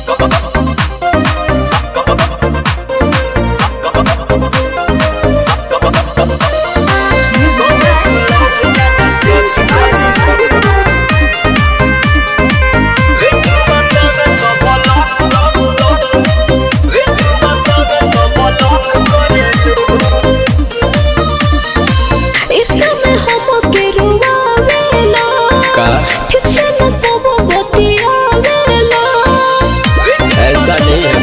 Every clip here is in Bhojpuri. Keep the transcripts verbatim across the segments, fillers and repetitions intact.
ऐसा नहीं है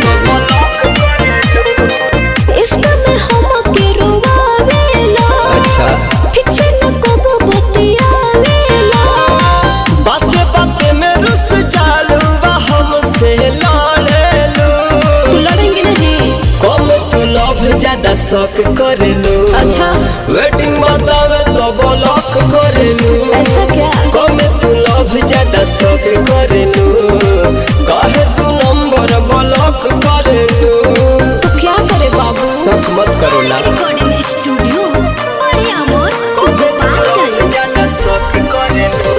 इसका में हम के रुआवेला। अच्छा ठीक से न कबो बतियावेला। बाते बाते में रुस जालूवा हमसे लड़ेलू। तू लड़ेंगे ना जी? कम तू लव ज्यादा शौक करेलू। अच्छा वेटिंग बतावे तो ब्लॉक करेलू। ऐसा क्या? कम तू लव ज्यादा शौक करेलू। काहे तू नंबर ब्लॉक करेलू। तो क्या करे बाबू? शक मत करो ना। रिकॉर्डिंग स्टूडियो बड़े अमोर गोपालगंज। ज्यादा शौक करेलू।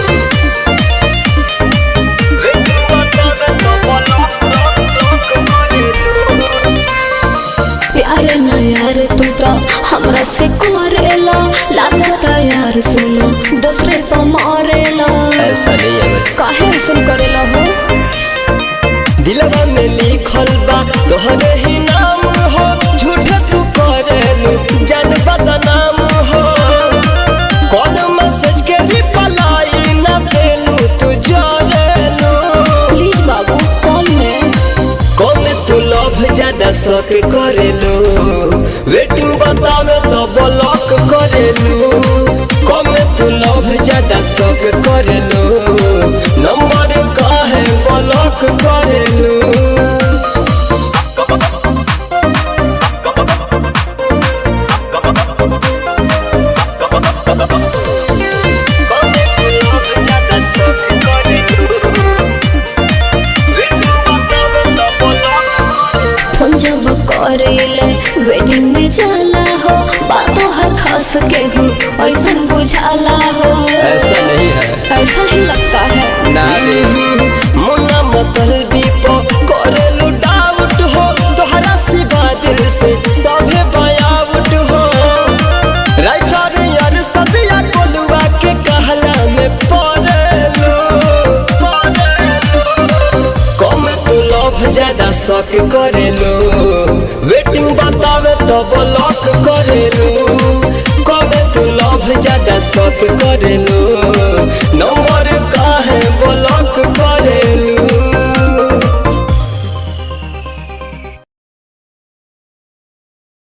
वेटिंग बतावे तो ब्लॉक ब्लॉक करेलू। प्यार न यार तू तो हमरा से करेला। लागता यार सुनो दूसरे पे मारेला। ऐसा नहीं है काहे ऐसन करेला हो? दिलवा में लिखल बा तोहरे ही नाम हो। झूठ तू करेलू जान बदनाम हो। कॉल मैसेज के रिप्लाई न देलू तू जरेलू। प्लीज बाबू कॉल में। कम तू लव ज्यादा शौक करेलू। वेटिंग बतावे तो ब्लॉक करेलू। कम तू लव ज्यादा शौक करेलू। नंबर काहे ब्लॉक करेलू। फोन जब करेले वेडिंग में जाला हो। बातों हर खास के हो ऐसन बुझाला हो। ऐसा नहीं है ऐसा ही लगता है ना रे मुन्ना मतलबी पो करेलू डाउट हो। तोहरा सिवा दिल से सभे बयाउट हो। राइटर यार सदिया कोलुआ के कहला में पड़ेलू। कम तू लव ज्यादा शौक करेलू। वेटिंग बतावे तो ब्लॉक करेलू। कम तू लव ज्यादा शौक करेलू। नंबर काहे